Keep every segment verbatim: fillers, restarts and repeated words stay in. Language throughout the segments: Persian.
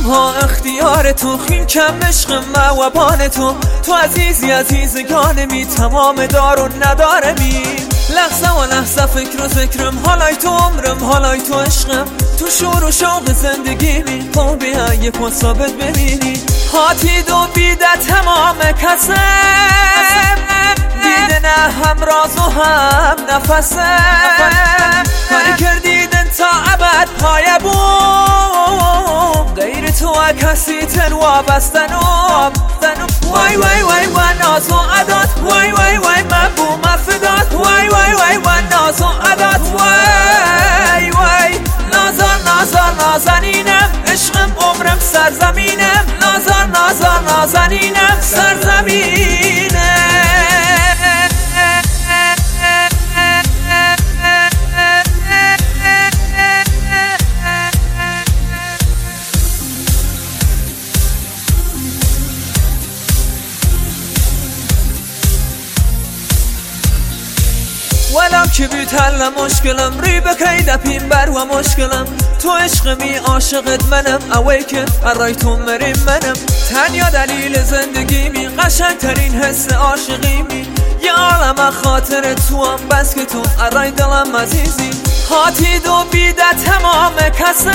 تنها اختیار تو، خین کم عشق موابان تو. تو عزیزی عزیزگانمی، تمام دار و ندارمی. لحظه و لحظه فکر و ذکرم، حالای تو عمرم، حالای تو عشقم. تو شور و شوق زندگیمی، خب بیا یک و ثابت ببینی. هاتی دو بیده تمام کسم، دیده نه هم راز و هم نفسم. کاری کردیدن تا ابد پایه بوم، غیر تو کسی تن وابستنم. وای وای وای و ناز و عدات، وای وای وای من بوم فدات. وای وای وای و ناز و عدات، وای وای نازار نازار نازنینم، عشقم عمرم سرزمینم. نازار نازار نازنینم، سرزمینم. ولم که بیتل مشکلم، ری بکی دپیم بر و مشکلم. تو عشقمی عاشقت منم، اوی که برای تو مریم منم. تنیا دلیل زندگیمی، قشنگ ترین حس عاشقیمی. یه عالم خاطر تو هم، بس که تو ارای دلم عزیزی. هاتی دو بیده تمام کسم،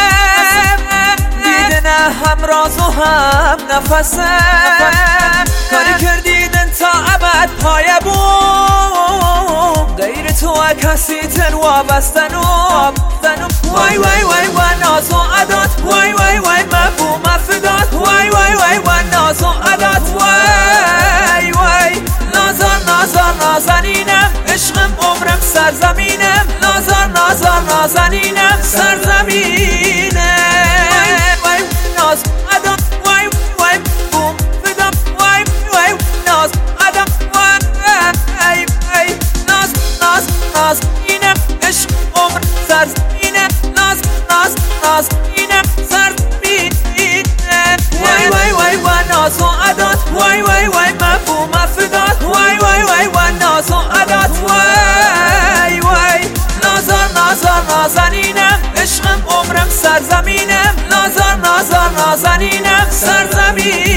دیده نه هم راز و هم نفسم. کاری کردیدن تا ابد پایه بوم، غیر تو کسی تن وابستنم. وای وای وای و ناز و عدات، وای وای وای من بوم فدات. وای وای وای و ناز و عدات، وای وای نازار نازار نازنینم، عشقم عمرم سرزمینم. نازار نازار نازنینم، سرزمینم. وای ناز عدات، وای وای بوم فدات. وای وای ناز عدات، وای وای ناز ناز نازنینم، عشق عمر سرزمینم. ناز ناز نازنینم، سرزمینم. وای وای وای و ناز و عدات، وای وای وای من بوم فدات. وای وای وای و ناز و عدات، وای وای نازار نازار نازنینم، عشقم عمرم سرزمینم. نازار نازار نازنینم، سرزمینم.